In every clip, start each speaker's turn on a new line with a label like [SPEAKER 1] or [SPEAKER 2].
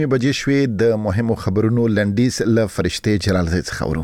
[SPEAKER 1] بجې شوې د مهمو خبرونو لنډیز له فرشته جلال زید څخه اورو.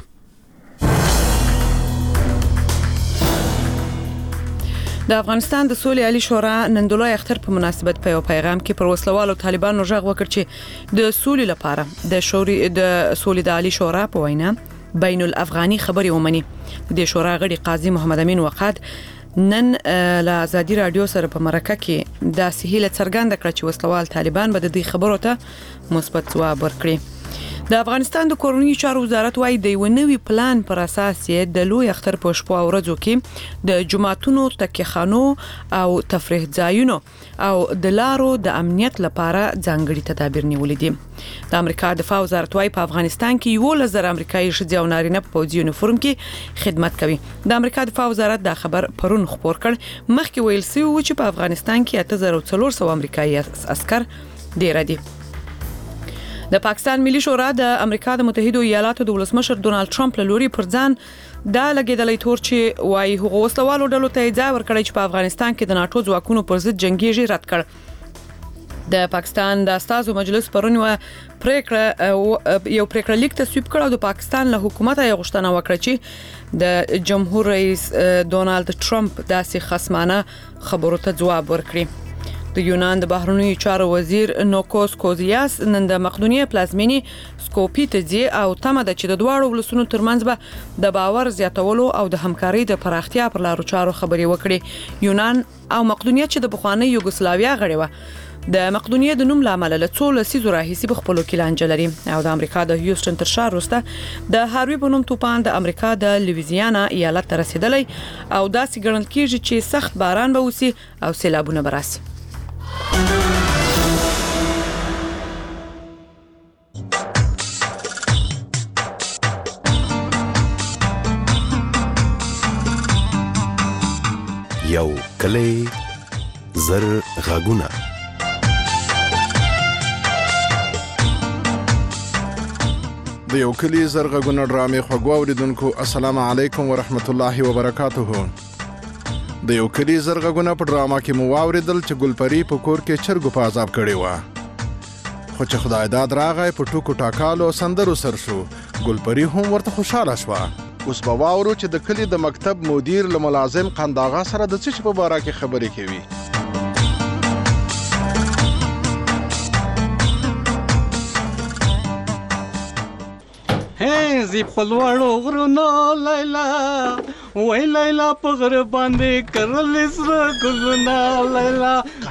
[SPEAKER 2] د افغانستان د سولې عالی شورا نن د لوی اختر په مناسبت په یو پیغام کې پر وسلوالو طالبانو غږ وکړ چې د سولې لپاره د سولې د عالی شورا په وینا بین الافغاني خبري ومني. د شورا غړي قاضي محمد امین وقاد نن له ازادي رادیو سره په مرکه کې د سهیله څرګنده کړ چې وسلوال طالبان به د دې خبرو ته مثبت ځواب ورکړي. د افغانستان د کورنۍ چارو وزارت وايي د یو نوي پلان پر اساس یې د لوی اختر په شپو او ورځو کې د جماعتونو تکخانو او تفریح ځایونو او د لارو د امنیت لپاره ځانګړي تدابیر نیولې دي. د امریکا دفاع وزارت وايي په افغانستان کې 11,000 امریکایي ښځې او نارینه په پوځي یونیفورم کې خدمت کوي. د امریکا دفاع وزارت دا خبر پرون خبر کړ. مخکې ویل شوی و چې په افغانستان کې 8,400 امریکایي عسكر ډیر دي. د پاکستان ملي شورا د امریکا د متحده ایالاتو د ولسمشر ډونالد ټرمپ له لوري پر ځان دا لګیدلې تور چې وايي هغه وسلوالو ډلو ته ځای ورکړي چې په افغانستان کې د ناتو ځواکونو پر ضد جنگيږي رد کړ. د پاکستان د استازو مجلس پرون یو پریکړه لیک تصویب کړ او د پاکستان له حکومت یې غوښتنه وکړه چې د جمهور رئیس ډونالد ټرمپ داسې خصمانه خبرو ته ځواب ورکړي. د یونان د بهرنیو چارو وزیر نوکوس کوزیاس نن د مقدونیه پلازمینی سکوپی ته ځي او تمه ده چې د دواړو ولسونو ترمنځ به د باور زیاتولو او د همکارۍ د پراختیا پر لارو چارو خبرې وکړي. یونان او مقدونیه چې د بخوانی یوګوسلاویا غړي و د مقدونیه د نوم لامل له څو لسیزو راهیسي په خپلو کې لانجه لري او د امریکا د هیوستن تر شا وروسته د هاروی په نوم طوفان د امریکا د لویزیانا ایالت ته رسیدلی او داسې ګڼل کېږي چې سخت باران به وشي او سیلابونه به راشي.
[SPEAKER 3] یو کلی زر غاګونه
[SPEAKER 4] د یو کلی زر غاګونه ډرامې خوږو اوریدونکو السلام علیکم ورحمت الله وبرکاته. د یو کلی زر غاګونه په ډراما کې مو واوریدل چې ګلپری په کور کې چرګو په عذاب کړی و خو چې خدای داد راغی په ټوکو ټاکالو سندرو سر شو. ګلپری هم ورته خوشاله شوه. اوس به واورو چې د کلی د مکتب مدیر له ملازم قنداغا سره د څه په باره کې خبرې کوي.
[SPEAKER 5] زی پلوړو غرونو لیلا وای لیلا په غر باندې کرل سره ګلونه لیلا.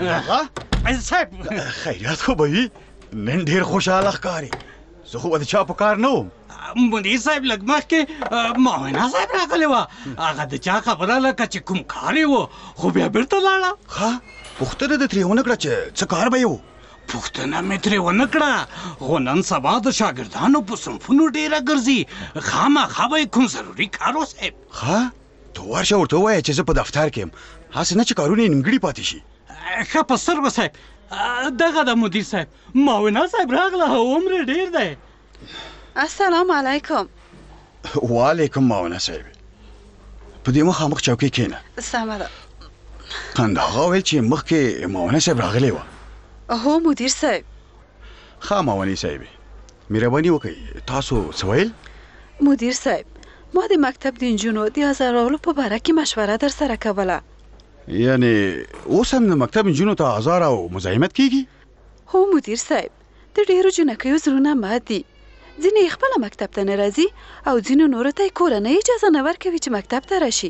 [SPEAKER 5] صاحب
[SPEAKER 6] خیریت خو به وي؟ نن ډېر خوشحاله ښکاري. زه خو به د چا په کار نه وم.
[SPEAKER 5] مدیر صاحب لږ مخکې معاونه صاحب راغلی وه. هغه د چا خبره لکه چې کوم کار یې و خو بیا بېرته لاړه.
[SPEAKER 6] ښه پوښتنه دې ترې ونه کړه چې څه کار به یې و؟
[SPEAKER 5] پوښتنه مې ترې ونه کړه خو نن سبا د شاګردانو په صنفونو ډېره ګرځي. خامخا به یې کوم ضروري کار و صاحب.
[SPEAKER 6] ښه ته ورشه ورته ووایه چې زه په دفتر کې یم. هسې نه چې کارونه یې نیمګړي پاتې شي.
[SPEAKER 5] ښه په سترګو صاحب دغه د مدیر صاحب معاونه صاحب راغله عمر ډېر دی.
[SPEAKER 7] السلام علیکم.
[SPEAKER 6] وعلیکم معاونه صاحب. په دې مخامخ چوکۍ کښېنه.
[SPEAKER 7] سمه ده.
[SPEAKER 6] قنداغا ویل چې مخکې معاونه صاحب راغلی وه.
[SPEAKER 7] هو مدیر صاحب.
[SPEAKER 6] ښه معاونې صاحبې مهرباني وکړئ تاسو څه ویل؟
[SPEAKER 7] مدیر صاحب ما د مکتب د نجونو د ازارولو په باره کې مشوره در سره کوله.
[SPEAKER 6] یعنې اوس هم د مکتب نجونو ته ازار او مزاحمت کیږي؟
[SPEAKER 7] هو مدیر صاحب د ډېرو جنکیو زړونه مات دي. ځینې یې خپله مکتب ته نه راځي او ځینو نورو ته یې کورنۍ اجازه نه ورکوي چې مکتب ته راشي.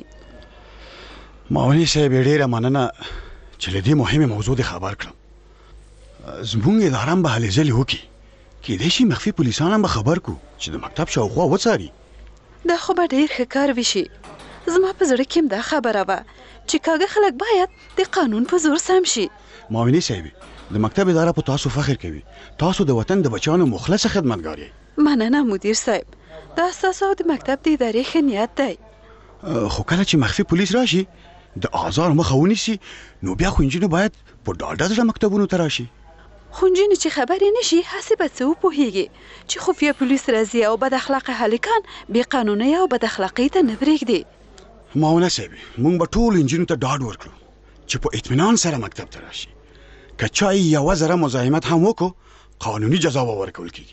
[SPEAKER 6] معاونې صاحب ډېره مننه چې له دې مهمې موضوع دې خبر کړم. زموږ اداره هم به هلې ځلې وکړي. کیدای شي مخفي پولیسان هم به خبر کړو چې د مکتب شاوخوا وڅاري.
[SPEAKER 7] دا خو به ډېر ښه کار وشي. زما په زړه کې هم دا خبره وه چې کاږه خلک باید د قانون په زور سم شي.
[SPEAKER 6] معاونې صاحبې د مکتب اداره په تاسو فخر کوي. تاسو د وطن د بچیانو مخلصه خدمتګار یې.
[SPEAKER 7] مننه مدیر صاحب. دا ستاسو د مکتب د ادارې ښه نیت دی.
[SPEAKER 6] خو کله چې مخفي پولیس راشي د آزار مخه ونیسي نو بیا خو نجونې باید په ډاډه زړه مکتبونو ته راشي.
[SPEAKER 7] خو نجونې چې خبرې نه شي هسې به څه وپوهېږي چې خفیه پولیس راځي او بد اخلاقه هلکان بې قانونۍ او بد اخلاقۍ ته نه پرېږدي.
[SPEAKER 6] معاونه صاحبې موږ به ټولو نجونو ته ډاډ ورکړو چې په اطمینان سره مکتب ته راشي. که چا یې یوه ذره مزاحمت هم وکړو قانوني جزا به ورکول کیږي.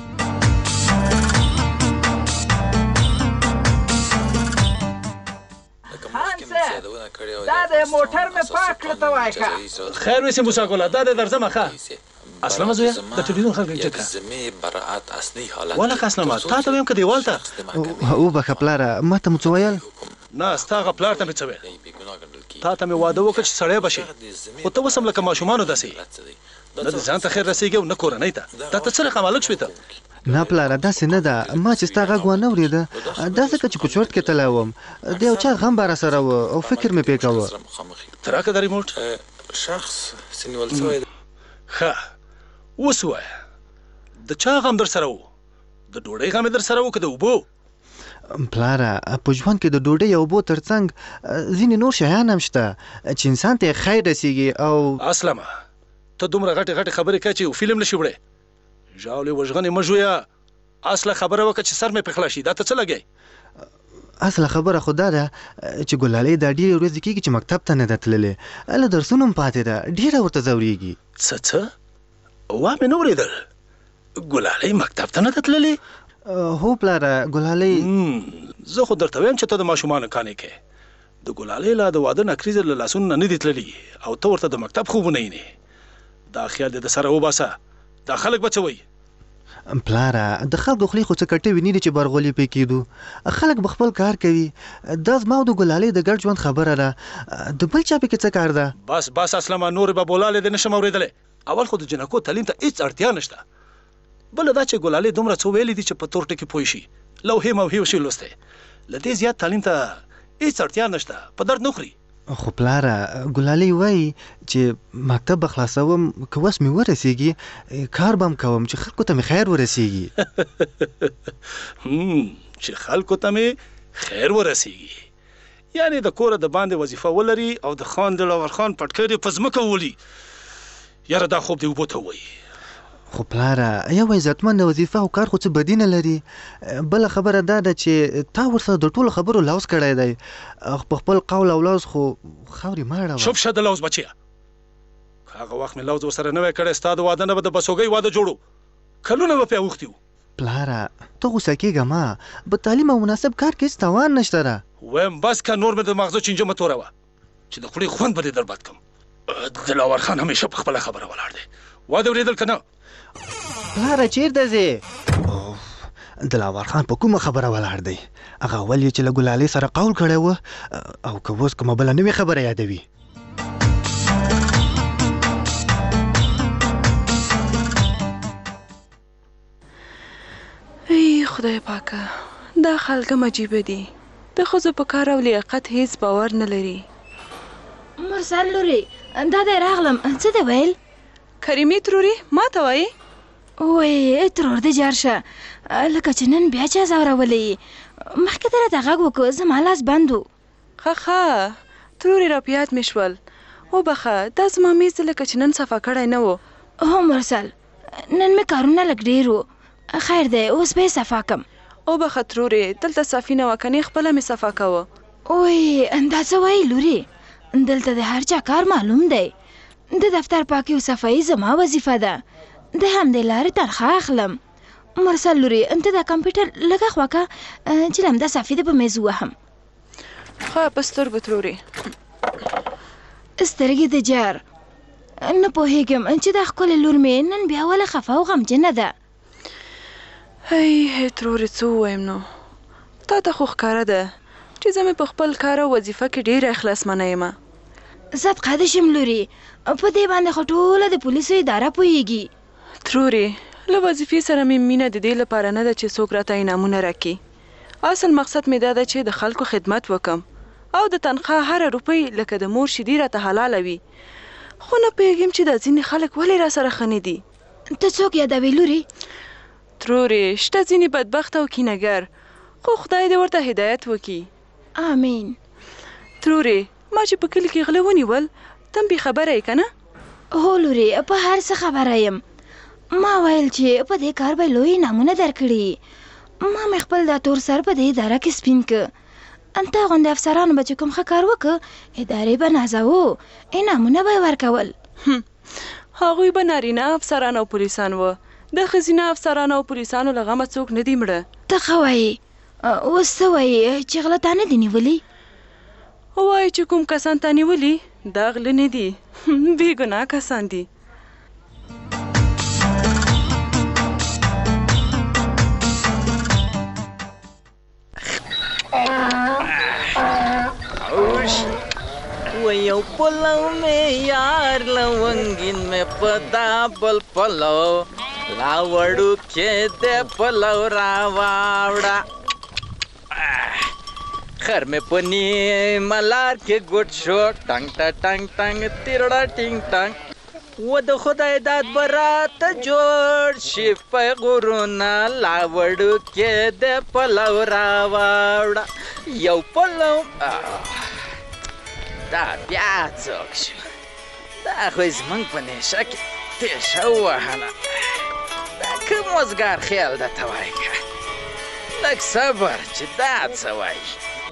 [SPEAKER 8] دا د موټر مې پاک کړ ته وای کا
[SPEAKER 9] خیر وسی موسی ګل دا د درځه مخه اسلام زویا د ټلیفون خلک چکه ولا اسلام تا ته هم کدی والته
[SPEAKER 10] او به خپلاره ماته مڅویل
[SPEAKER 9] نه ستاغه پلار ته مڅوي تا ته مې واده وکړ چې سړی بشي او ته وسم لکه ماشومان داسي د ځان ته خیر رسیږي او نه کورنۍ ته دا ته څه رقم الګ شوې ته
[SPEAKER 10] نه پلاره داسې نه ده ما چې ستا غږ وانه اورېده دا ځکه چې کوچورت کې تللی وم د یو چا غم به راسره و او فکر مې پې کوه
[SPEAKER 9] ته راکړه د ریموټ ښه اوس ووایه د چا غم در سره و د ډوډۍ غم یې در سره و که د اوبو
[SPEAKER 10] پلاره په ژوند کې د ډوډۍ او اوبو تر څنګ ځینې نور شیان هم شته چې انسان ته یې خیر رسیږي او
[SPEAKER 9] اسلمه ته دومره غټې غټې خبرې کوې چې یو فلم نشي وړی ژاولې وژغنې مه ژویه اصله خبره وکړه چې سر مې پرې خلاص شي دا ته څه لګی
[SPEAKER 10] اصله خبره خو دا ده چې ګلالۍ دا ډېرې ورځې کېږي چې مکتب ته نه ده تللې هله درسونه هم پاتې ده ډېره ورته ځورېږي
[SPEAKER 9] څه وا مې نه اورېدل ګلالۍ مکتب ته نه ده تللې
[SPEAKER 10] هو پلاره ګلالۍ
[SPEAKER 9] زه خو درته وایم چې ته د ماشومانو کانې کې د ګلالۍ لا د واده نکریزې له لاسونو نه دي تللي او ته ورته د مکتب خوبونه یې دا خیال دې د سره وباسه دا خلک به څه وایي
[SPEAKER 10] پلاره د خلکو خولې خو څه کټې ویني دي چې برغولي پې کېدو خلک به خپل کار کوي دا زما او د ګلالۍ د ګډ ژوند خبره ده د بل چا پکې څه کار ده
[SPEAKER 9] بس اسلامه نور به بولالې دې نشم اورېدلی اول خو د جنکو تعلیم ته هېڅ اړتیا نشته بله دا چې ګلالۍ دومره څه ویلي دي چې په تور ټکي پوه شي لوحې موحې وشي لوستی له دې زیات تعلیم ته هېڅ اړتیا نشته په درد نه خوري
[SPEAKER 10] خو پلاره ګلالۍ وایي چې مکتب به خلاصوم که وس مې ورسیږي کار به هم کوم چې خلکو ته مې خیر ورسیږي
[SPEAKER 9] چې خلکو ته مې خیر ورسیږي یعنې د کوره د باندې وظیفه ولري او د خان دلاور خان پټکۍ دې په ځمکه وولي یاره دا خوب دې اوبو ته ووایي
[SPEAKER 10] خو پلاره یو عزتمنده وظیفه او کار خو څه بدي نه لري بله خبره دا ده چې تا ورسره د ټولو خبرو لوز کړی دی په خپل قول او لوز خو خاورې مه اړوه
[SPEAKER 9] چوپ شه د لوز بچیه هغه وخت مې لوز ورسره نه وی کړی ستا د واده نه به د بسوګۍ واده جوړو کلونه به پې اوښتي وو
[SPEAKER 10] پلاره ته غوسه کېږه مه په تعلیم او مناسب کار کې هېڅ تاوان نشته ده
[SPEAKER 9] وایم بس که نور مې د مغزه چینجه مه توروه چې د خولې خوند به دې در بد کړم دلاور خان همیشه په خپله خبره ولاړ دی واده اورېدل که نه
[SPEAKER 10] پلاره چیرته ځې دلاور خان په کومه خبره ولاړ دی هغه اول یې چې له ګلالۍ سره قول کړی و او که اوس کومه بله نوې خبره یادوي
[SPEAKER 7] ای خدای پاکه دا خلک هم عجیبه دي د ښځو په کار او لیاقت هیڅ باور نه لري
[SPEAKER 11] مرسل لورې دا دی راغلم څه دی ویل
[SPEAKER 7] کریمې ترورې ما ته وایې
[SPEAKER 11] وای ترور دې جار شه لکه چې نن بیا چا ځورولی مخکې ته راته غږ وکړو زما لاس بند و
[SPEAKER 7] ښه ترورې را په یاد مې شول وبخه دا زما میز لکه چې نن صفا کړی نه و
[SPEAKER 11] هو مرسل نن مې کارونه لږ ډېر و خیر دی اوس به یې صفا کم
[SPEAKER 7] وبخه ترورې دلته صافي نه وه کنې خپله مې صفا کوه
[SPEAKER 11] وای دا څه وایي لورې دلته د هر چا کار معلوم دی د دفتر پاکي او صفایي زما وظیفه ده د همدې لارې تنخواه اخلم مرسل لورې ته دا کمپیوټر لږه خوا که چې لمده صافي دې په میز ووهم
[SPEAKER 7] ښه په سترګو ترورې
[SPEAKER 11] سترګې د جار نه پوهېږم چې دا ښکلې لور مې نن بیا ولې خفه او غمجنه ده
[SPEAKER 7] هی ترورې څه ووایم نو تا ته خو ښکاره ده چې زه مې په خپل کار او وظیفه کې ډېره اخلاصمنه یم
[SPEAKER 11] صدقه دې شم لورې په دې باندې خو ټوله د پولیسو اداره پوهېږي
[SPEAKER 7] ترورې له وظیفې سره مې مینه د دې لپاره نه ده چې څوک راته انعامونه راکړي اصل مقصد مې دا ده چې د خلکو خدمت وکم او د تنخواه هره روپۍ لکه د مور شیدې راته حلاله وي خو نه پوهېږم چې دا ځینې خلک ولې راسره ښه نه دي
[SPEAKER 11] ته څوک یادوې لورې
[SPEAKER 7] ترورې شته ځینې بدبخته او کینهګر خو خدای دې ورته هدایت وکړي
[SPEAKER 11] آمین
[SPEAKER 7] ترورې ما چې په کلي کې غله ونیول ته هم بې خبره یې که نه
[SPEAKER 11] هو لورې په هر څه خبره یم ما ویل چې په دې کار به لوی انعامونه درکړي ما مې خپل دا تور سر په دې اداره کې سپین که انته غوندې افسرانو به چې کوم ښه کار وکړه ادارې به نازوو انعامونه به یې ورکول
[SPEAKER 7] هغوی به نارینه افسران او پولیسان و د ښځینه افسرانو او پولیسانو له غمه څوک نه دي مړه.
[SPEAKER 11] ته ښه وایې، اوس څه وایې چې غلطانه دي نیولي؟
[SPEAKER 7] وایي چې کوم کسان تا نیولي دا غله نه دي، بې ګناه کسان دي.
[SPEAKER 8] و یو پلو میں یار لونگین میں پدا بل پلو لاوڑو کے دے پلو راواوڑا خر میں پنی ملار کے گٹ شو ٹنگ تا ٹنگ ٹنگ تیرڑا ٹنگ ٹنگ و د خدای داد برات جوړ شي په غرونا لاوړو کې د پلو راواوړه یو پلو دا بیا څوک شو دا خو زمونږ په نیشه کې تیشه ووهله دا کوم وزګار خیال درته وایي که لږ صبر چې دا څه وایي.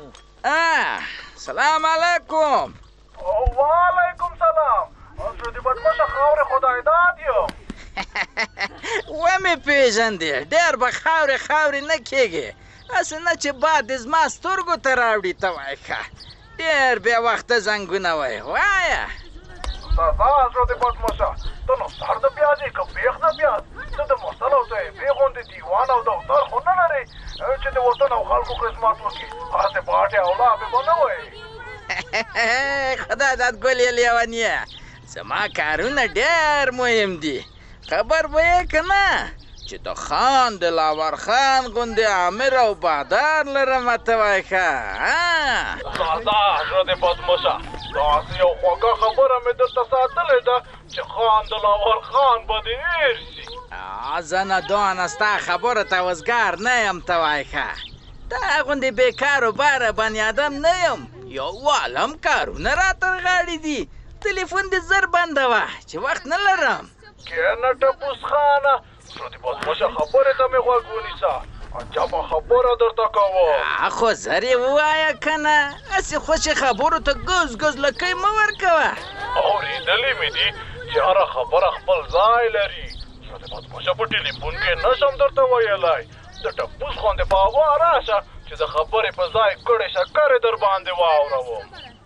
[SPEAKER 8] سلام علیکم.
[SPEAKER 12] وعلیکم سلام. شودي بدمشه خاورې خدای داد یم.
[SPEAKER 8] ومې پېژندې ډېر به خاورې نه کېږي هسې نه چې باد زما سترګو ته راوړي ته وایي ښه ډېر بې وخته زنګونه وایي وایه.
[SPEAKER 12] شودي بدمشه ته نو سر د پیاز یې که بیخ د پیاز ته د مرسل او طیبې غوندې دیوان او دفتر خو نه لرې چې د وطن او خلکو خدمت وکړي هسې باټې او لابې به نه وایي.
[SPEAKER 8] خدای داد ګل یې لیونیه زما کارونه ډېر مهم دي خبر به یې که نه چې د خان د لاور خان غوندې امر او بادار لرم ته وایي ښه.
[SPEAKER 12] زړه دې بدمشه داسې یو خوږه خبره مې درته ساتلې ده چې خان د لاور خان به دې هېر شي.
[SPEAKER 8] زه نه دونه ستا خبرو ته وزګار نه یم ته وایي ښه دا غوندې بېکارو باره بني ادم نه یم یو والم کارونه راته غاړې دي تلیفون دې زر بنده وه چې وخت نه لرم.
[SPEAKER 12] کښېنه ټپوس خانه شودي بدمشه خبرې ته مې غوږ ونیسه عجبه خبره درته کوم.
[SPEAKER 8] خو زر یې ووایه که نه هسې خوشې خبرو ته ګز ګز لکۍ مه ورکوه.
[SPEAKER 12] اورېدلې مې دي چې هره خبره خپل ځای لري. شودي بدمشه په ټلیفون کې نشم درته ویلی د ټپوس غوندې په هوا راشه چې د خبرې په ځای ګړې شکرې در باندې واوروم.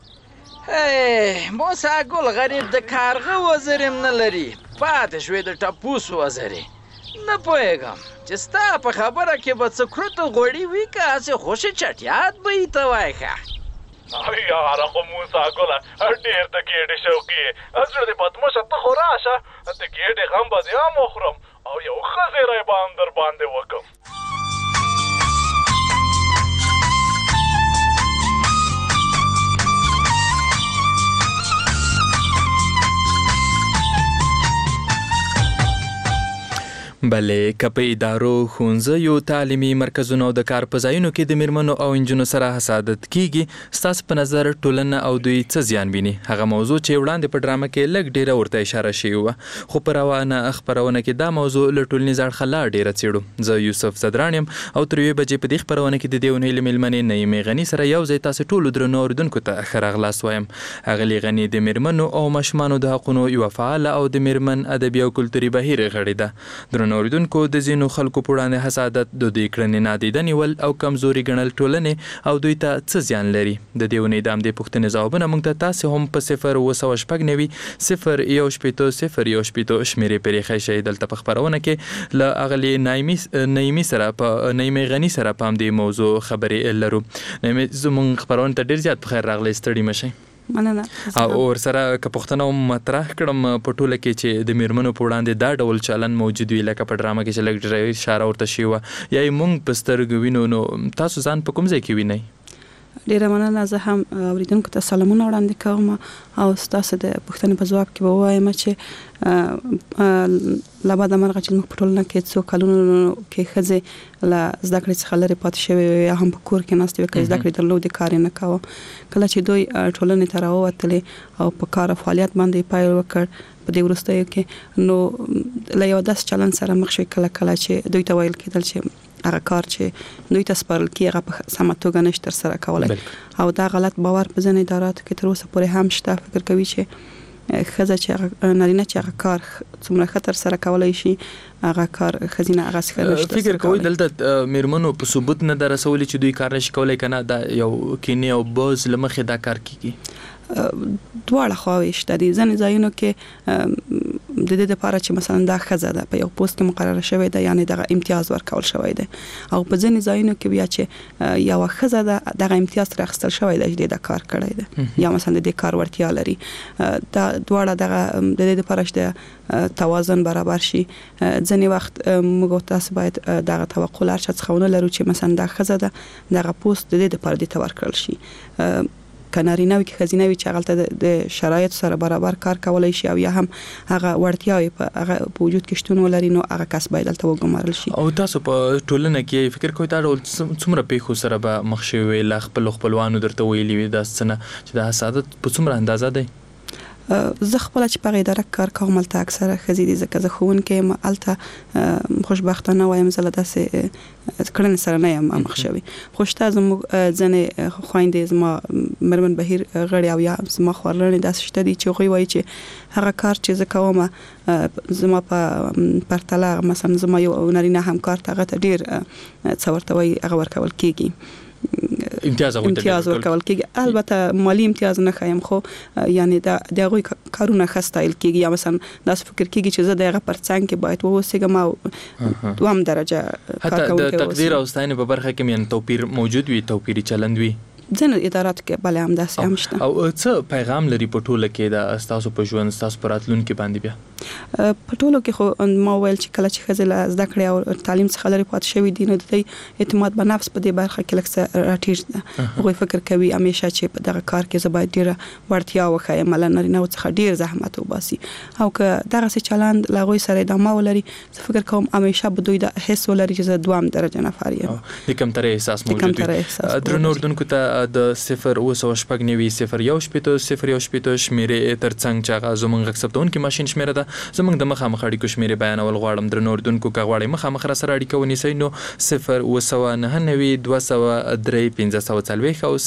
[SPEAKER 8] موسی ګل غریب د کارغه وزر هم نه لري پاتې شوې د ټپوس وزرې نه پوهېږم چې ستا په خبره کې به څه کروته غوړي وي که هسې خوشې چټیات به یې ته وایي ښه.
[SPEAKER 12] یاره خو موسی ګله ډېر د ګېډې شوقي یې زړه دې بدمشه ته خو راشه د ګېډې غم به دې هم وخورم او یو ښه زیری به هم در باندې وکړم.
[SPEAKER 13] بلې که په ادارو ښوونځیو تعلیمي مرکزونو او د کار په ځایونو کې د میرمنو او انجونو سره حسادت کیږي ستاسو په نظر ټولنه او دوی څه زیان ویني هغه موضوع چې وړاندې په ډرامه کې لږ ډیره ورته اشاره شوې وه خو په روانه خپرونه کې دا موضوع له ټولنیز اړخه لا ډیره څېړو. زه یوسف زدران یم او تر 1 بجې په دې خپرونه کې د دې اونۍ له میلمنې نعیمې غني سره یو ځای تاسو ټولو درنو اورېدونکو ته ښه راغلاست وایم. اغلې غني د میرمنو او ماشومانو د حقونو یوه فعاله او د میرمن ادبي او کلتوري بهیر غړې ده. اوریدونکو د ځینو خلکو په وړاندې حسادت د دوی کړنې نادیده نیول او کمزوري ګڼل ټولنې او دوی ته څه زیان لري. د دې اونۍ د همدې پوښتنې ځوابونه موږ ته تاسې هم په 0 شمیرې پرې ایښی شئ. دلته په خپرونه کې له اغلې نعیمې غني سره په همدې موضوع خبرې لرو. نعیمې زموږ خپرونه ته ډېر زیات په خیر راغلی ستړي مه شئ.
[SPEAKER 2] مننه.
[SPEAKER 13] او ورسره که پوښتنه مطرح کړم په ټوله کې چې د میرمنو په وړاندې دا ډول چلن موجود وي لکه په ډرامه کې چې لږ ډېره اشاره ورته شوې وه یا یې موږ په سترګو وینو نو تاسو ځان په کوم ځای کې وینئ؟
[SPEAKER 2] ډیره مننه. زه هم اوریدونکو ته سلامونه وړاندې کوم او ستاسو د پوښتنې په ځواب کې به ووایم چې له بده مرغه چې موږ په ټولنه کې څو کلونو کې ښځې له زده کړې څخه لرې پاتې شوې وې یا هم په کور کې ناستې وې که زده کړې درلودې کار یې نه کاوه. کله چې دوی ټولنې ته راووتلې او په کار او فعالیت باندې یې پیل وکړ په دې وروستیو کې نو له یو داسې چلن سره مخ شوې کله چې دوی ته ویل کېدل چې هغه کار چې دوی ته سپارل کېږي هغه په سمه توګه نشي ترسره کولی او دا غلط باور په ځینې اداراتو کې تر اوسه پورې هم شته. فکر کوي چې
[SPEAKER 14] خزه چې نارینه چې هغه کار څومره خطر سره کولای شي هغه کار خزینه هغه څنګه
[SPEAKER 13] فکر کوي دلته میرمنو په ثبوت نه درسول چې دوی کار نشي کولای کنه دا یو کینه او بوز لمخه دا کار کیږي
[SPEAKER 14] دواړه خواوې شته دي ځینې ځایونو کې د دې لپاره چې مثلا دا ښځه ده په یو پوسټ کې مقرره شوې ده یعنی دغه امتیاز ورکول شوی دی او په ځینې ځایونو کې بیا چې یو ښځه ده دغه امتیاز ترې اخیستل شوی دی چې دا کار کړی دی یا مثلا د دې کار وړتیا لري دا دواړه دغه د دې لپاره چې توازن برابر شي ځینې وخت موږ تاسو باید دغه توقع لرو چې څخه لرو چې مثلا دا ښځه ده دغه پوسټ د دې لپاره د تور کړل شي کناریناوي کې خزیناوي چې هغه د شرایط سره برابر کار کولای شي او یا هم هغه وړتیاوي په وجود کې شتون ولري نو هغه کس باید دلته وګمارل شي
[SPEAKER 13] او تاسو په ټولنه کې فکر کوئ دا ډول څومره پیښو سره به مخ شوي لا خپلوانو درته ویلي وي دا څنګه چې د حسادت په څومره اندازه دی
[SPEAKER 14] زه خپل چې په اداره کار کوم الته اکثره خزې دي ځکه زه ښوونکی یم الته خوشبختانه وایم زه له داسې کړنې سره نه یم مخ شوی خو شته زموږ ځینې خویندې زما مرمن بهیر غړي او یا زما خورلنې داسې شته دي چې هغوی وایي چې هغه کار چې زه کوم زما په پرتله مثلا زما یو نارینه همکار ته هغه ته ډېر څه ورته وایي هغه ورکول کېږي
[SPEAKER 13] امتیاز
[SPEAKER 14] ورکول کېږي البته مالی امتیاز نه خایم خو یعنی دا دغه کارونه خستایل کېږي یا مثلا داس فکر کېږي چې زه دغه پرڅنګ کې باید ووسېږم او دوام درجه
[SPEAKER 13] کار کوم د تقدیر او ستاینې په برخه کې من توپیر موجود وي توپیری چلند وي
[SPEAKER 14] ځینې ادارات کې بل هم داسې هم شته
[SPEAKER 13] او څه پیغام لري په ټوله کې د تاسو په ژوند تاسو په راتلونکي باندې بیا
[SPEAKER 14] په ټولو کې خو ما ویل چې کله چې ښځې زده کړې او تعلیم څخه لري پاتې شوي دي نو د دې اعتماد په نفس په دې برخه کې لږ څه راټیټ ده هغوی فکر کوي همیشه چې په دغه کار کې زه باید ډېره وړتیا وښیم له نارینه‌و څخه ډېر زحمت وباسي او که دغسې چلند له هغوی سره ادامه ولري زه فکر کوم همیشه به دوی دا حس ولري چې زه دوام درجه نفر یم
[SPEAKER 13] د کمترۍ احساس موجود وي درنو اردوونکو ته د 0 شمیرې ترڅنګ چې هغه زموږ اکسپټونکي ماشين شمیره ده زموږ د مخامخ اړیکو شمیرې بیانول غواړم درنو اردوونکو که غواړئ مخامخ را سره اړیکه ونیسئ نو 0 او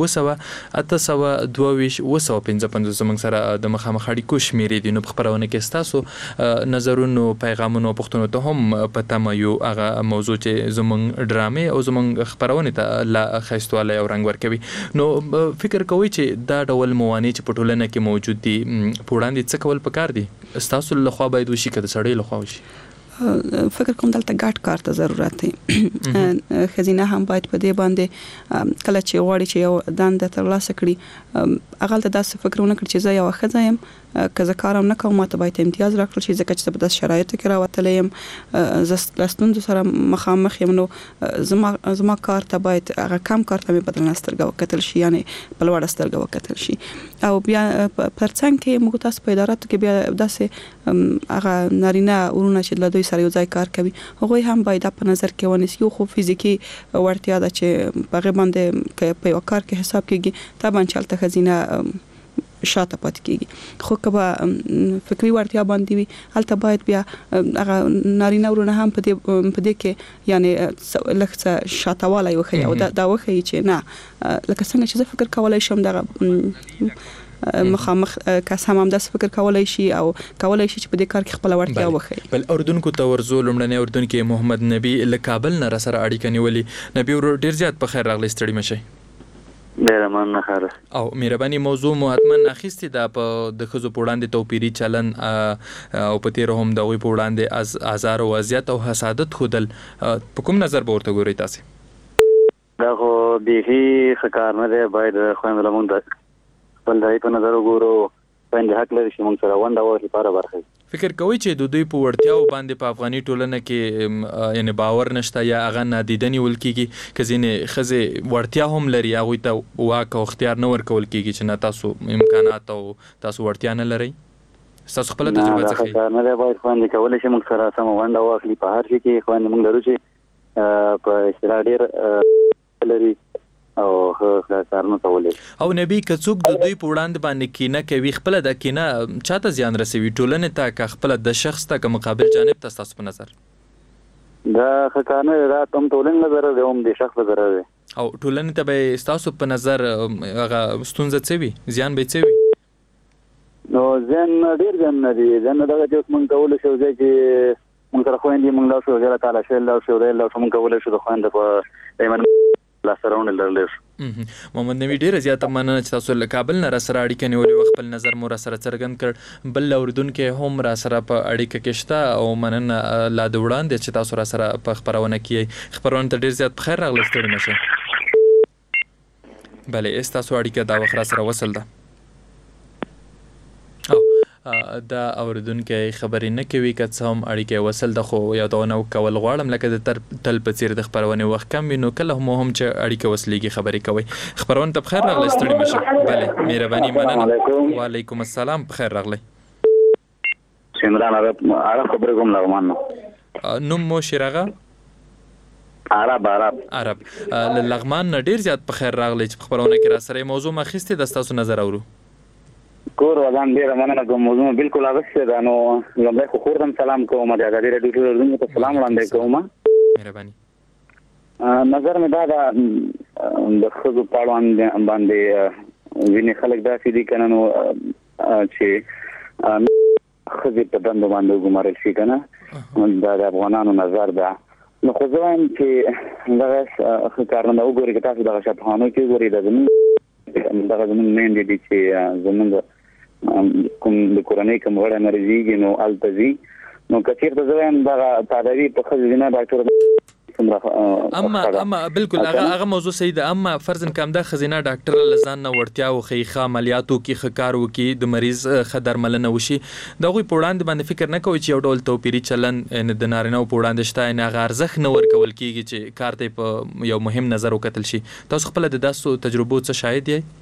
[SPEAKER 13] 0 زموږ سره د مخامخ اړیکو شمیرې دي نو په خبرونه کې ستاسو نظرونو پیغامونو پښتنو ته هم پته ما یو هغه موضوع چې زموږ ډرامې او زموږ خبرونه ته لا خیستواله او رنگ ورکوي نو فکر کوئ چې دا ډول موانع چې په ټولنه کې موجود دي په وړاندې څه کول پکار دي تاسو له خوا باید وشي که د سړی له خوا وشي
[SPEAKER 14] فکر کوم دلته ګډ کار ته ضرورت دی خزینه هم باید په دې باندې کله چې غواړي چې یو دنده ترلاسه کړي هغه ته داسې فکرونه کړي چې زه یو ښځه یم که زه کار هم نه کوم ماته باید امتیاز راکړل شي ځکه چې زه په داسې شرایطو کې راوتلی یم زه له ستونزو سره مخامخ یم نو زما کار ته باید هغه کم کار ته مې په درنه سترګه وکتل شي یعنې په لوړه سترګه وکتل شي او بیا پرڅنګ کې موږ تاسو په اداراتو کې بیا داسې هغه نارینه ورونه چې له دوی سره یو ځای کار کوي هغوی هم باید په نظر کې ونیسي یو خو فزیکي وړتیا ده چې په هغې باندې که په یو کار کې حساب کېږي طبعا چې هلته ښځینه شاته پاتې کېږي خو که به فکري وړتیا باندې وي هلته باید بیا هغه نارینه ورونه هم په دې کې یعنی لږ څه شاته والی وښیي او دا وښیي چې نه لکه څنګه چې زه فکر کولی شم دغه مخامخ کس هم داس فکر کولای شي او کولای شي چې په دې کار کې خپل وړتیا وښیي
[SPEAKER 13] بل اردوونکو ته ورزو لمړنی اردوونکي محمد نبی له کابل نه را سره اړیکه نیولې نبی ور ډیر زیات په خیر راغلی ستړي مشي
[SPEAKER 15] ډیر مننه خاله
[SPEAKER 13] او مهرباني موضوع مو حتما اخیستي دا په د خزو په وړاندې توپیری چلن او په تیر هم د وی په وړاندې آزار او اذیت او حسادت خودل په کوم نظر به ورته ګورئ تاسو
[SPEAKER 15] دا خو به خکار نه دی باید خوند لمون د خپل ځای په نظر وګورو باندې حق لري چې موږ سره ونده وو لپاره برخه
[SPEAKER 13] فکر کوي چې د دوی په ورتیاو باندې په افغاني ټولنه کې یعنی باور نشته یا هغه نادیدنی ولکېږي کزینه خزه ورتیا هم لري هغه ته واک او اختیار نه ورکول کېږي چې نه تاسو امکانات او تاسو ورتیا نه لري تاسو خپل تجربه څخه
[SPEAKER 15] نه دی باید باندې کولای شي موږ سره سم ونده واخلي په هر شي کې خو موږ لرو چې په استراډیر لري او کارونه کولای
[SPEAKER 13] او نبی کڅوک د دوی په وړاندې باندې کینه کوي خپل د کینه چاته زیان رسوي ټولنه ته که خپل د شخص ته که مقابل جانب ته تاسو په نظر
[SPEAKER 15] دا خکانه راتم ټولنه نظر دی هم د شخص نظر دی
[SPEAKER 13] او ټولنه ته به تاسو په نظر هغه ستونزه څه وي زیان به څه وي
[SPEAKER 15] نو ځین ډیر ځین نه دي ځین دغه چې موږ کول شو چې موږ سره خويندې موږ لا شو غیر تعالی شل لا شو لا موږ کول شو د خويند په ایمن لا سره ونلل
[SPEAKER 13] محمد نبی ډیر زیاته مننه چې تاسو له کابل نه را سره اړیکه نیولې خپل نظر مو را سره څرګند کړ بل اوردونکو هم را سره په اړیکه کې شته او مننه لا د وړاندې چې تاسو را سره په خبرونه کې خبرونه ته ډیر زیات بخیر راغلی ستړي نشئ بله تاسو اړیکه دا وخت را سره وصل ده دا اوردونکو خبرې نه کوي که څه هم اړیکه وصل ده خو یادونه کول غواړم لکه د تل په څیر د خبرونې وخت کم وي نو کله هم چې اړیکه وصلېږي خبرې کوي خبرونه ته بخیر راغلی ستړي مشه بله مهرباني مننه وعلیکم السلام بخیر راغلی
[SPEAKER 15] عمران عرب خبرې کوم لغمان
[SPEAKER 13] نوم مو شیراغه عرب لغمان نه ډیر زیات بخیر راغلی چې خبرونه کې را سره موضوع ما خسته د تاسو نظر اورو
[SPEAKER 15] کور ودان ډیره مننه کوم موضوع بالکل اوسه ده نو لومړی خو خورم سلام کوم د ازادي رادیو ته سلام وړاندې کوم مهرباني نظر مې دا د خود په باندې ویني خلک داسې دي کنه نو چې خزي په دندو باندې ګمارل شي کنه د افغانانو نظر ده نو خو ځم چې دغه کارونه وګوري که تاسو دغه شپهانو کې وګورئ دغه زموږ مین دي چې زموږ کوم د کورنۍ کوم غړي مرزيږي نو التزي نو کثیر ته ځم دا تداوی په خزینه ډاکټر
[SPEAKER 13] اما بالکل هغه موضوع صحیح ده اما فرضاً کوم د خزینه ډاکټر لزان نه ورتیا او خیخه عملیاتو کې خکار وکي د مریض خدر ملنه وشي دا غوي پوړاند باندې فکر نه کوي چې یو ډول توپیری چلن د نارینه او پوړاند شته نه غارزخ نه ور کول کیږي چې کارته په یو مهم نظر وکتل شي تاسو خپل د داسو تجربو څه شاهد یې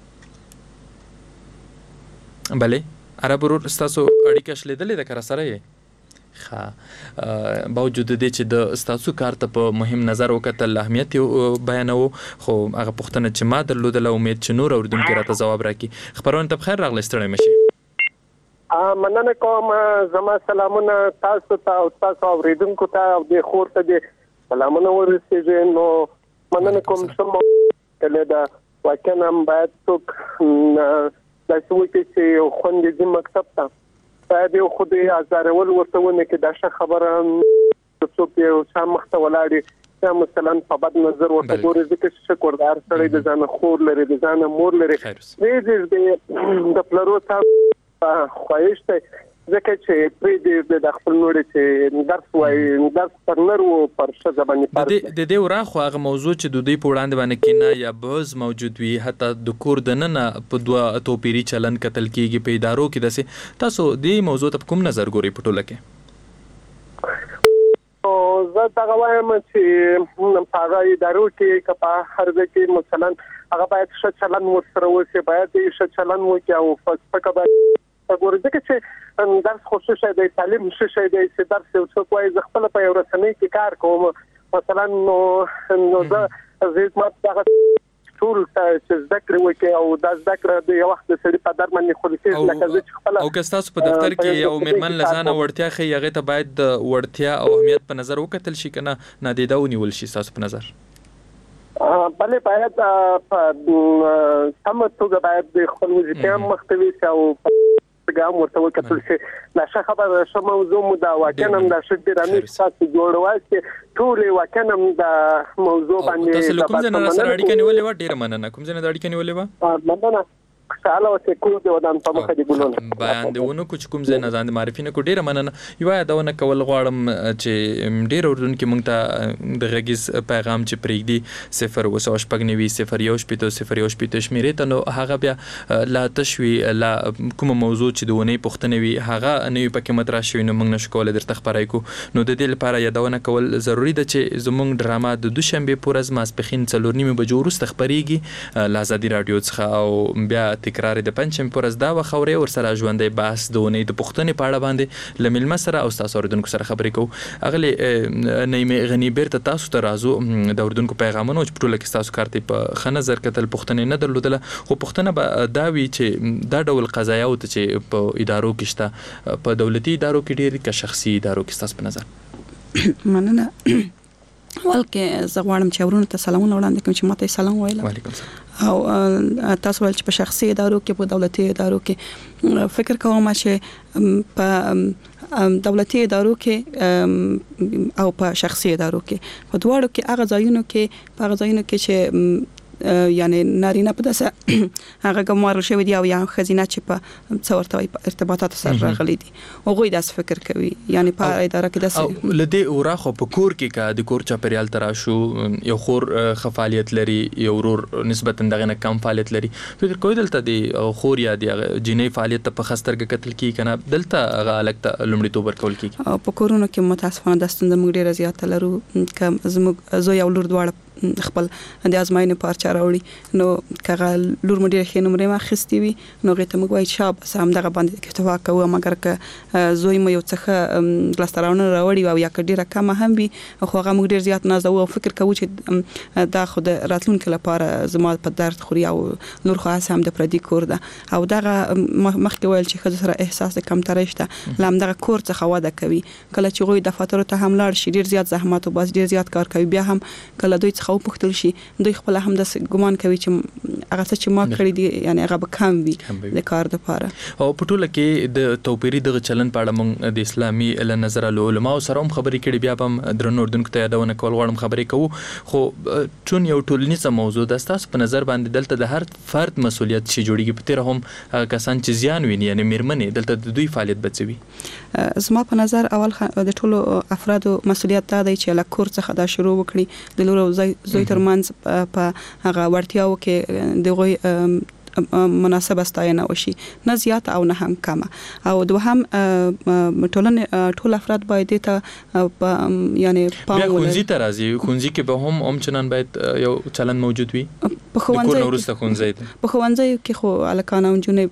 [SPEAKER 13] بله عرب ورور تاسو اړیکه شلیدلې د کار سره یې ښه باوجود دې چې د تاسو کار ته په مهم نظر وکتل اهمیت بیانو خو هغه پوښتنه چې ما درلودله امید چې نور اوردونکو راته ځواب راکړي خبرونه ته بخیر راغلی ستړی مشي
[SPEAKER 16] مننه کوم زما سلامونه تاسو ته او تاسو اوریدونکو ته او د خور ته د سلامونه ورسېږي نو مننه کوم سم کله دا واکنه باید څوک دا څه چې خوندې د مکتب ته باید یو خو د ازارول ورته ونه کې دا ښه خبره څوک یو څه مخته ولاړي یا مثلا په بد نظر ورته ګوري ځکه چې شکردار سړی د ځان خور لري د ځان مور لري دې د پلرو ته خواهش ته ځکه چې پرې د خپل نوړي چې درس وایي درس پر نرو پر ښځه باندې پر
[SPEAKER 13] د دې وراخو هغه موضوع چې د دې په وړاندې باندې کینه یا بوز موجود وي حتی د کور د نن په دوه توپیری چلن قتل کیږي په ادارو کې دسه تاسو دې موضوع ته کوم نظر ګوري په ټوله کې
[SPEAKER 16] او زه دا وایم چې په هغه ادارو کې کپا هر ځای کې مثلا هغه باید ښه چلن ورسره وشي باید ښه چلن وکړي او فلسفه باید وګورئ چې درس خصوصي دی تعلیم شي دی چې درس یو څه کوي ز خپل په یو رسنۍ کې کار کوم مثلا نو زه ما دغه ټول چې ذکر وکي او د ذکر د یو وخت سړي په در باندې خلک لکه چې خپل
[SPEAKER 13] او که تاسو په دفتر کې یو میرمن لزانه ورتیا خي هغه ته باید د ورتیا او اهمیت په نظر وکتل شي کنه نادیده ونیول شي تاسو په نظر
[SPEAKER 16] بله باید سم توګه باید د خپل وظیفه مختوي او ګام ورته وکتل شي دا ښه خبره شو موضوع مو دا واکنم دا شته رامي تاسو جوړوي چې ټول واکنم دا موضوع باندې
[SPEAKER 13] تاسو کوم ځای نه سره اړیکه نیولې و ډیر مننه کوم ځای نه اړیکه نیولې و
[SPEAKER 16] مننه تعالی او سکو د ودان په مخه دی ګلونه
[SPEAKER 13] بیان دیونه کوم ځای نه ځان معرفي نه کو ډیر مننه یو یادونه کول غواړم چې ډیر اوردونکو مونږ ته د غږیز پیغام چې پرېږدي 0 شمیرې ته نو هغه بیا لا تشوي لا کوم موضوع چې د ونې پوښتنه وي هغه نه پکې مترا شوی نو موږ نشو کولای درته خبرای کو نو د دې لپاره یادونه کول ضروری ده چې زموږ ډرامه د دوشنبه پورز ماسپخین 4:30 بجو وروسته خبريږي لازادي رادیو څخه او بیا تکرار د پنځم پورز دا وخوري ور سره ژوندې بحث د ونې د پوښتنې په اړه باندې لمل مسره او تاسو اوردونکو سره خبرې کوو اغلی نیمه غنی بیرته تاسو ته راځو د اوردونکو پیغامونو چې ټول کې تاسو کارته په خنظر کتل پوښتنې نه درلودله خو پوښتنه به دا وی چې دا ډول قضایا او چې په ادارو کې شته په دولتي ادارو کې ډیر که شخصي ادارو کې تاسو په نظر
[SPEAKER 14] مننه ولکه زه غواړم چې ورونو ته سلامونه وړاندې کړم چې ماته سلام وایي.
[SPEAKER 13] وعلیکم السلام.
[SPEAKER 14] او تاسو ول چې په شخصي ادارو کې په دولتي ادارو کې فکر کوم چې په دولتي ادارو کې او په شخصي ادارو کې په دواړو کې هغه ځایونو کې چې یعنی نارینه په داسه هغه ګمارل شوی دی او یا خزینه چې په څورتوي په ارتباطات سره راغلي دي هغه داسې فکر کوي یعنی په اداره کې داسې
[SPEAKER 13] لدی اورا خو په کور کې کا د کور چاپریال ترا شو یو خور خفالیت لري یو ورور نسبتا دغه نه کم فعالیت لري فکر کوي دلته دی خور یا دی جنې فعالیت په خسترګه قتل کی کنه دلته هغه الګ لمړی توبر کول کی
[SPEAKER 14] په کورونو کې متاسفانه د ستند موږ ډیر زیات لرو کم زموږ زو یو لور دواړه خپل د ازمایښت لپاره چاروړي نو کغه لور مډیر خې نمرې ما خستې وي نو غته موږ وای شاب سم دغه باندې اکتفا کوو مګر ک زوی مې یو څخه ګلاستراونه راوړي او یا کډیره کم هم وي خو هغه موږ ډیر زیات نازو او فکر کوو چې دا خو د راتلونکو لپاره زما په درد خوري او نور خو هم د پردي کور ده او دغه مخکې ویل چې خزه سره احساس د کمترۍ شته لام دغه کور څخه واده کوي کله چې غوي د فاتورو ته هم لاړ شي ډیر زیات زحمت او بس ډیر زیات کار کوي بیا هم کله دوی خو پختل شي دوی خپل هم د ګمان کوي چې هغه څه چې ما کړی دی یعنی هغه به کم وي د کار لپاره
[SPEAKER 13] او په ټوله کې د توپیری د چلن په اړه موږ د اسلامي له نظر له علماء سره هم خبرې کړي بیا هم درنو اردن ته یادونه کول غواړم خبرې کوو خو چون یو ټولنیزه موضوع د تاسو په نظر باندې دلته د هر فرد مسولیت شي جوړیږي په تیر هم کسان چې زیان ویني یعنی میرمنې دلته د دوی فعالیت بچوي
[SPEAKER 14] زما په نظر اول د ټولو افرادو مسولیت دا دی چې له کور څخه دا شروع وکړي د لور او زوی ترمنځ په هغه ورتیاو کې دغه مناسبه ستاینه وشي نه زیات او نه هم کم او دوهم ټول افراد باید ته یعنی
[SPEAKER 13] پام ولري خونځي ترازی خونځي کې به هم چنان باید یو چلن موجود وي
[SPEAKER 14] په ښوونځي کې خو الکانه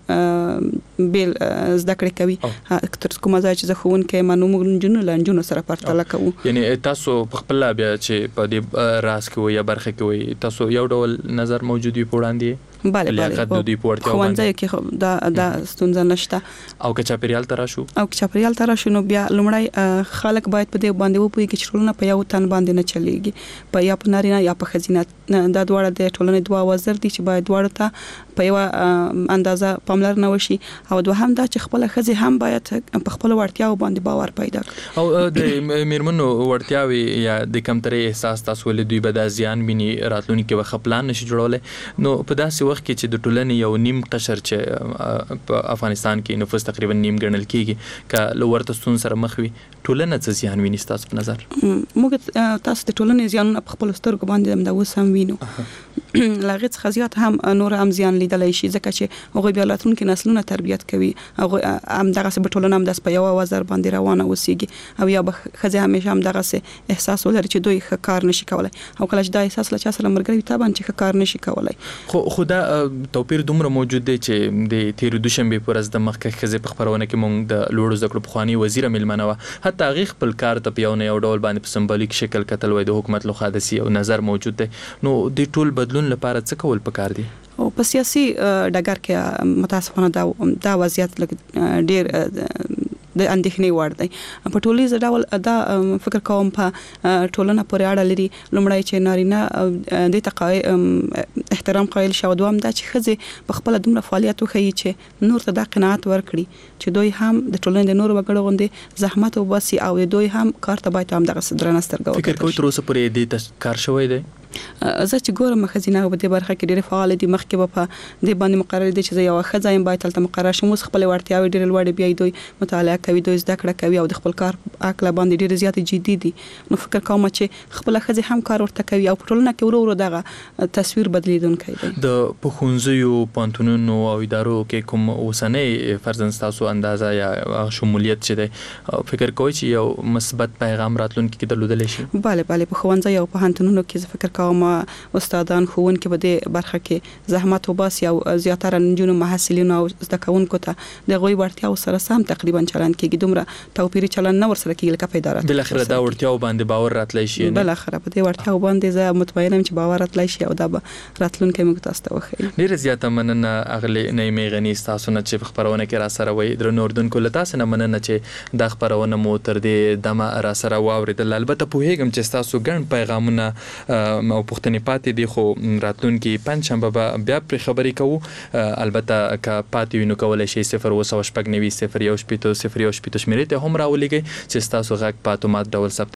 [SPEAKER 14] جنونه بیل زده کړې کوي تر کومه ځای چې ځخون کې منو جنونه سره پرتله کوو
[SPEAKER 13] یعنی تاسو په خپل بیا چې په دې راس کې یا برخه کې وي تاسو یو ډول نظر موجود وي پوړاندې
[SPEAKER 14] بله خوانځي کې دا ستونزه نشته
[SPEAKER 13] او که چاپریال
[SPEAKER 14] ترا شو نو بیا لمړی خلک باید په دې باندې وپوي کې چرونه په یو تن باندې نه چلیږي په یا په نارینه یا په خزینه دا دواړه د ټولنې دوا وزر دي چې باید دواړه ته په یو اندازه پاملرنه وشي او دوهم دا چې خپل خزي هم باید په خپل ورتیاو باندې باور پیدا کړي
[SPEAKER 13] او د میرمنو ورتیاوي یا د کمترۍ احساس تاسو ولې دوی به د ځان بینی راتلونکي وخت پلان نشي جوړول نو په داسې وخت کې چې د ټولنې یو نیم قشر چې په افغانستان کې نفوس تقریبا نیم ګڼل کیږي ک لورته ستون سره مخ وي ټولنه څه زیان ویني تاسو په نظر
[SPEAKER 14] موږ تاسو د ټولنې زیانونه په خپل سترګو باندې د وسم وینو لاغت خزيات هم نور هم زیان لیدلای شي ځکه چې هغه بیا راتلونکي نسلونه تربیت کوي هغه هم دغه څه په ټولنه هم د په یو وزر باندې روانه وسیږي او یا خزه همیشه هم دغه څه احساس ولري چې دوی ښه کار نشي کولای او کله چې دا احساس لا چا سره مرګري تابان چې ښه کار نشي کولای
[SPEAKER 13] خو خدا توپیر دومره موجود دی چې د تیر دوشنبه پر از د مخکې خزه په خبرونه کې مونږ د لوړو زکړو بخوانی وزیر ملمنه و حتی غیخ خپل کار ته پیاونه یو ډول باندې په سمبولیک شکل کتل وای د حکومت لخوا د سی او نظر موجود دی نو د ټول بدلون لپاره څه کول پکار دي
[SPEAKER 14] او په سیاسي ډګر کې متاسفانه دا وضعیت ډیر د اندېښنې وړ دی په ټولیز ډول دا فکر کوم په ټولنه پورې اړه لري لومړی چې نارینه د تقای احترام قایل شو دوام دا چې خزه په خپل دومره فعالیت وکړي چې نور ته د قناعت ورکړي چې دوی هم د ټولنې د نور وګړو غوندي زحمت او باسي او دوی هم کار ته باید هم دغه صدرنسترګو
[SPEAKER 13] فکر کوي تر اوسه پورې دې کار شوی دی
[SPEAKER 14] زه چې ګورم خزینه په دې برخه کې ډېر فعال دي مخکې به په دې باندې مقرر دي چې یو خزایم باید تل مقرر شي مو خپل ورتیاوي ډېر لوړ بیا دوی مطالعه کوي دوی زده کړه کوي او د خپل کار عقل باندې ډېر زیات جدي دي نو فکر کوم چې خپل خزي هم کار ورته کوي او په ټولنه کې ورو ورو دغه تصویر بدلیدونکی دی
[SPEAKER 13] د پخونځیو پانتونونو او ادارو کې کوم اوسنۍ فرزند تاسو اندازه یا شمولیت چي دی فکر کوي چې یو مثبت پیغام راتلونکي کې درلودل شي
[SPEAKER 14] bale په خوانځي او په هانتونونو کې فکر کوم کوم استادان ښوونکي په دې برخه کې زحمت وباسي او زیاتره نجونو محصلین او زده کوونکو ته د غوي ورتیا سره سم تقریبا چلند کېږي دومره توپیری چلند نه ورسره کېږي لکه په اداره
[SPEAKER 13] بل اخر دا ورتیا باندې باور راتلای شي
[SPEAKER 14] بل اخر په دې ورتیا باندې زه مطمئنم چې باور راتلای شي او دا به راتلونکي موږ تاسو ته وښیي.
[SPEAKER 13] ډیر زیاته مننه اغلی نعیمه غنی تاسو نه چې خبرونه کې را سره وای در نوردونکو لتا سره مننه چې دا خبرونه مو تر دې دمه را سره واوریدل. البته په هیګم چې تاسو ګڼ پیغامونه او پوښتنې پاتې دي خو راتلونکي پنځشنبه به بیا پر خبرې کوو. البته که پاتې وینو کولای شي 0 شپږ 90 0 1 0 1 شمیرې ته هم راولېږئ چې تاسو غږ په اتومات ډول ثبت